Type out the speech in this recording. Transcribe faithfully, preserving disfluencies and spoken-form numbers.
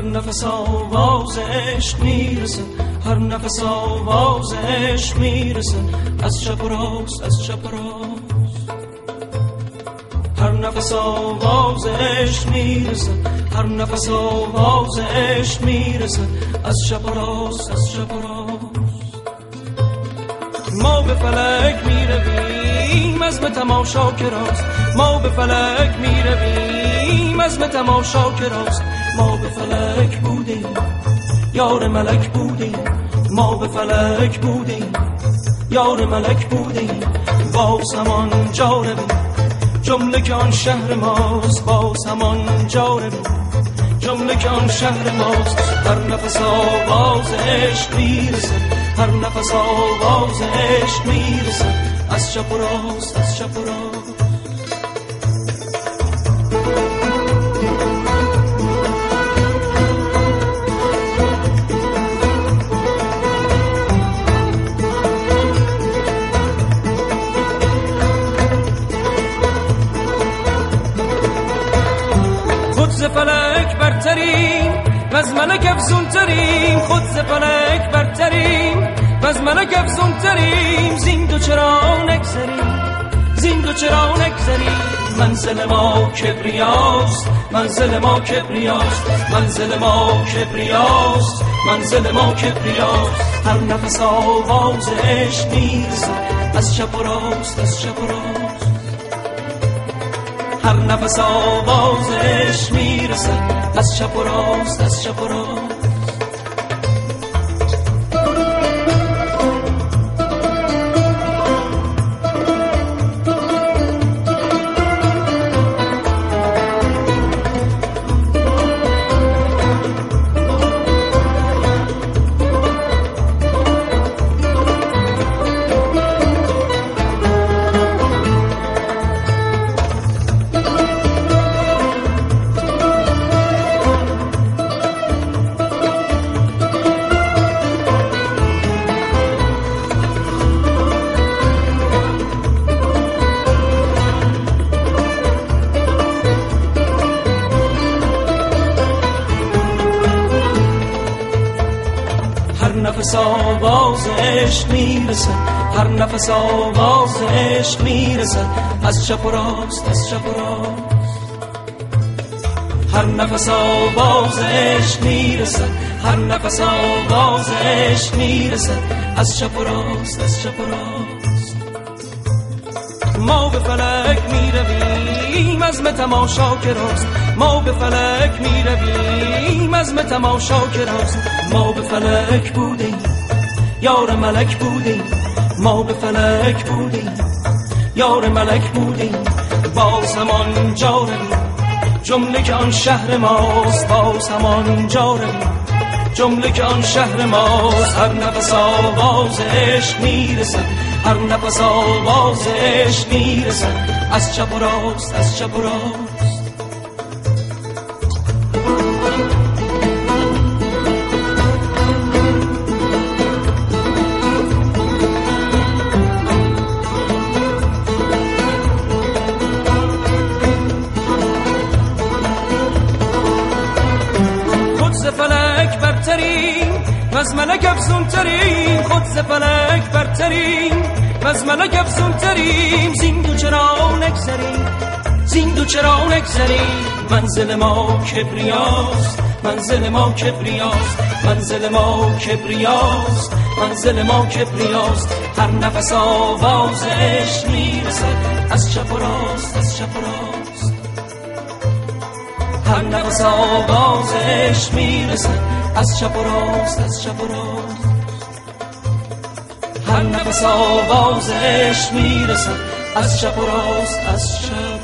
نفس آوازش میرسه، هر نفس آوازش میرسه، از چپ و راست، از چپ و راست. هر نفس آوازش میرسه، هر نفس آوازش میرسه، از چپ و راست، از چپ و راست. ما به فلک میرویم عزم تماشا که راست، ما به فلک میرویم عزم تماشا که راست. ما به فلک بودیم یار ملک بودیم، ما به فلک بودیم یار ملک بودیم. باز همان جا رویم جمله که آن شهر ماست، باز همان جا رویم جمله که آن شهر ماست. هر نفس آوازش میرسه، هر نفس آوازش میرسه، از چپ و راست، از چپ و راست. خود ز فلک برتریم وز ملک افزون تریم، خود ز فلک برتریم وز ملک افزون تریم. زین دو چرا نگذریم، زین دو چرا نگذریم. منزل ما کبریاست، منزل ما کبریاست، منزل ما کبریاست، منزل ما کبریاست. هر نفس آوازش میرسه، از چپ و راست، از چپ و راست. هر نفس آوازش میرسه، از چپ و راست، از چپ و راست. نفس آوازش میرسه، هر نفس آوازش میرسه، از چپ و راست، از چپ و راست. هر نفس آوازش میرسه، هر نفس آوازش میرسه، از چپ و راست، از چپ و راست. ما به فلک میرویم عزم تماشا که راست، ما به فلک میرویم عزم تماشا که راست. ما به فلک بودیم یار ملک بودیم، ما به فلک بودیم یار ملک بودیم. باز همان جا رویم جمله که آن شهر ماست، باز همان جا رویم جمله که آن شهر ماست. هر نفس آوازش میرسه، هر نفس آوازش میرسه، از چپ و راست، از چپ و راست. خود ز فلک برتریم وز ملک افزون تریم، خود ز فلک برتریم وز ملک افزون تریم. زین دو چرا نگذریم، زین دو چرا نگذریم. منزل ما کبریاست، منزل ما کبریاست، منزل ما کبریاست، منزل ما کبریاست. هر نفس آوازش میرسه، از چپ و راست، از چپ و راست. هر نفس آوازش میرسه، از چپ و راست، از چپ و راست. هر نفس آوازش میرسه، از چپ و راست، از چپ